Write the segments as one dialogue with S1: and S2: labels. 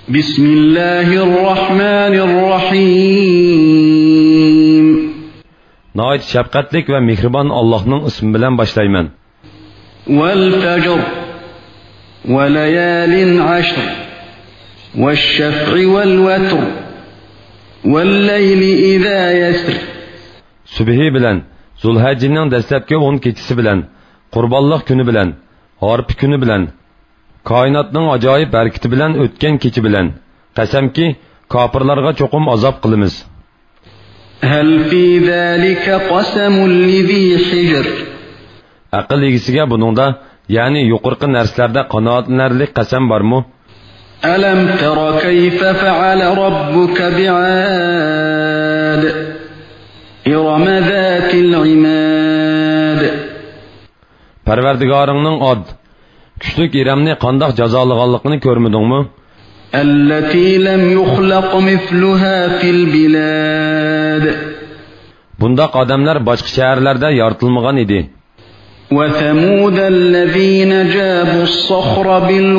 S1: بسم الله الرحمن الرحيم
S2: نهايت شفقتlik ve mihriban Allah'ın ismi bilen başlayman.
S1: والفجر وليال عشر والشفع والوتر والليل إذا يسر
S2: Sübhi bilen, Zulhecce'nin dastlabki 10 kechisi bilen, Qurbanliq kuni bilen, Harpi kuni bilen, Koinotning ajoyib harakati bilan o'tgan kechi bilan, qasamki, kofirlarga cho'qim azob qilamiz.
S1: هل في ذلك قسم لذي حجر
S2: Aql egisiga buningda, ya'ni yuqorqi narsalarda qanoatlanarlik qasam bormi?
S1: ألم تر كيف فعل ربك بعاد إرم ذات العماد
S2: Parvardigoringning od kuchlik İremni qandoq jazolaganligini ko'rmadingmi?
S1: التي لم يخلق مثلها في البلاد
S2: Bundaq odamlar boshqa shaharlarda yoritilmagan edi.
S1: وثمود الذين جابوا الصخر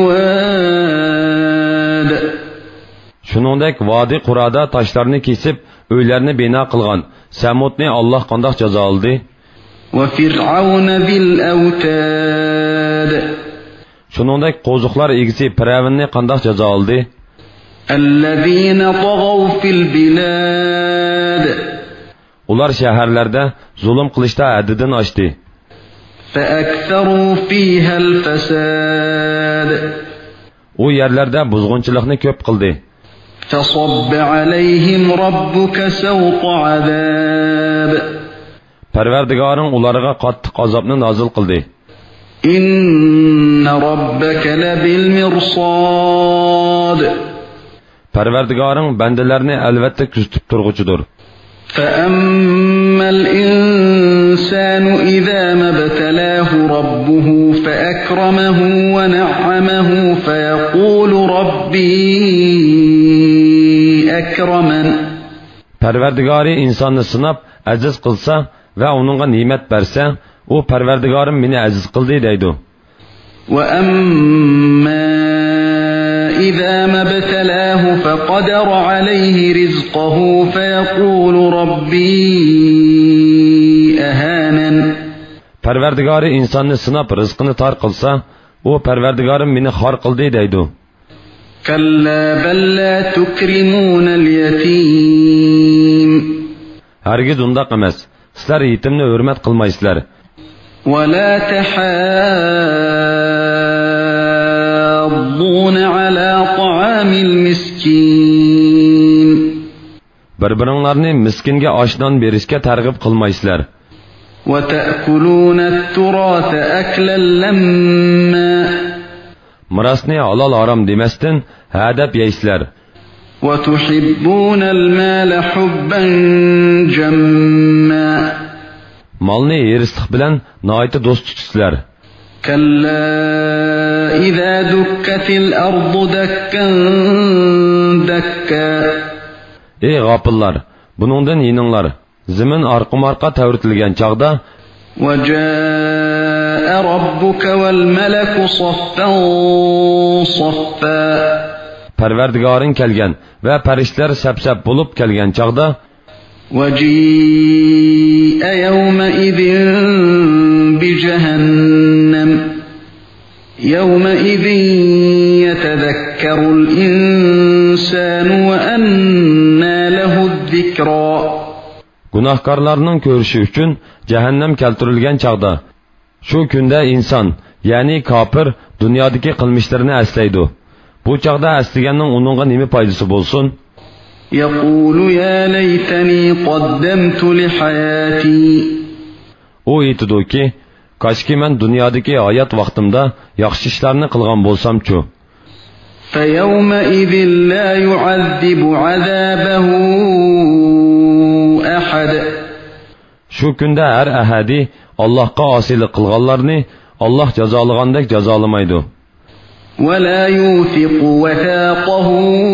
S1: بالواد
S2: Shuningdek, vodi Qurada toshlarni kesib, uylarni bino qilgan Samudni Alloh qandoq jazoladi?
S1: وفرعون ذي الأوتاد
S2: Shuningdek, qo'ziqlar egisi Firavunni qandoq jazoladi?
S1: الذين طغوا في البلاد
S2: Ular shaharlarda zulm qilishda haddidan oshdi.
S1: فأكثروا فيها الفساد
S2: U yerlarda buzg'unchilikni ko'p qildi.
S1: فصب عليهم ربك سوط عذاب
S2: Parvardigoring ularga qattiq azobni nozil qildi.
S1: إن ربك لبالمرصاد
S2: Parvardigoring bandalarni albatta kuzatib turg'uchidir.
S1: فأما الإنسان إذا ما ابتلاه ربه فأكرمه ونعمه فيقول ربي أكرمن
S2: Parvardigori insonni sinab aziz qilsa va uningga ne'mat bersa, u Parvardigorim meni aziz qildi deydi.
S1: وأما إذا ما ابتلاه فقدر عليه رزقه فيقول ربي أهانن
S2: Parvardigori insonni sinab rizqini tor qilsa, u Parvardigorim meni xor qildi deydi.
S1: كلا بل لا تكرمون اليتيم
S2: Hargiz undaq emas. Sizlar yetimni hurmat qilmaysizlar.
S1: ولا تحاضون على طعام المسكين
S2: Bir-biringlarni miskinga oshdan berishga targ'ib qilmaysizlar.
S1: وتأكلون التراث أكلا لما
S2: Mirosni halol harom demasdan hadab yeysizlar.
S1: وتحبون المال حبا جما
S2: Molni erislik bilan noiti do'st tutisizlar.
S1: كلا إذا دكت الأرض دكا دكا
S2: Ey g'afillar, buningdan yininglar. Zimin arqum-arqa tavritilgan chaqda
S1: وجاء ربك والملك صفا صفا
S2: Parvardigoring kelgan va farishtalar sap-sap bo'lib kelgan chaqda
S1: وجيء يومئذ بجهنم يومئذ يتذكر الإنسان وأنى له الذكرى
S2: gunohkorlarning ko'rishi uchun jahannam keltirilgan chaqda shu kunda inson, ya'ni kofir dunyodagi qilmishlarini aslaydi. Bu chaqda aslaganning uningga nima foydasi bo'lsin?
S1: يقول يا ليتني قدمت لحياتي
S2: U aytadiki, koshki men dunyodagi hayot vaqtimda yaxshi ishlarni qilgan bo'lsam-chu.
S1: فيومئذ لا يعذب عذابه أحد
S2: Shu kunda har ahadi Allohga osiylik qilganlarni Alloh jazolagandek jazolamaydi.
S1: ولا يوثق وثاقه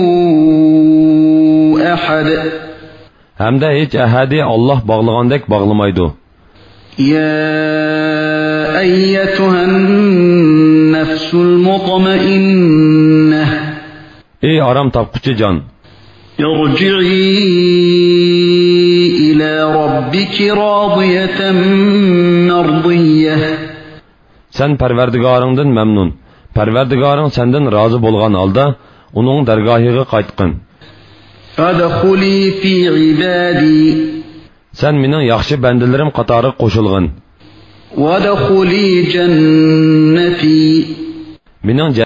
S1: أحد
S2: Hamda hech ahadi Alloh bog'lagandek bog'lamaydi.
S1: يا أيتها النفس المطمئنة
S2: Ey aram tapquchi jon,
S1: ارجعي إلى ربك راضية مرضية.
S2: sen Parvardigoringdan mamnun, Parvardigoring sendan rozi bo'lgan holda uning dargohiga qaytqin.
S1: فادخلي في عبادي.
S2: Sen mening yaxshi bandalarim qatori qo'shilgin.
S1: وادخلي جنتي.
S2: Mening